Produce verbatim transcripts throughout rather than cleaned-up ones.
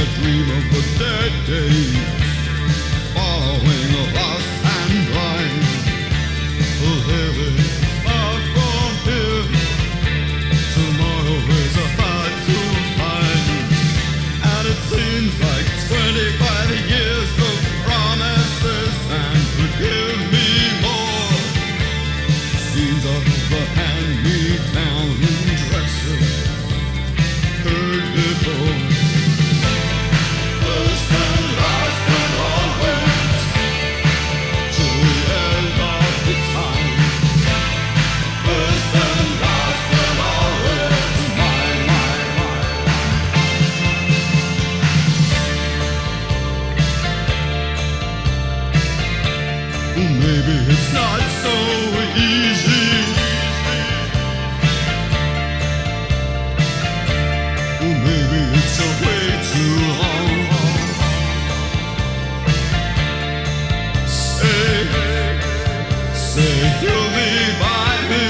a dream of the dead days, following a lost and blind. Living far from here, tomorrow is hard to find, and it seems like twenty-five years of promises and forgive me more. Seeds of the hand-me-down dresses heard before. First and last and always, till the end of the time. First and last and always, mine, mine, mine. Maybe it's not so easy. Maybe it's a way too long. Say, say you'll be by me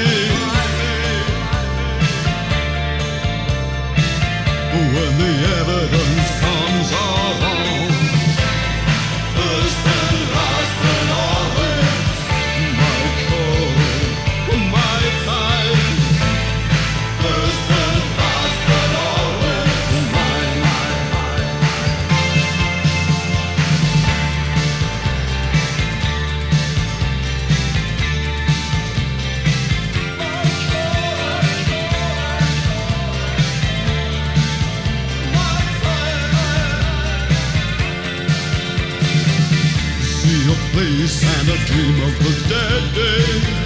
when the evidence comes along. First and last and always, my call, my time. First and last and always, mine, mine, mine. See a place and a dream of the dead days,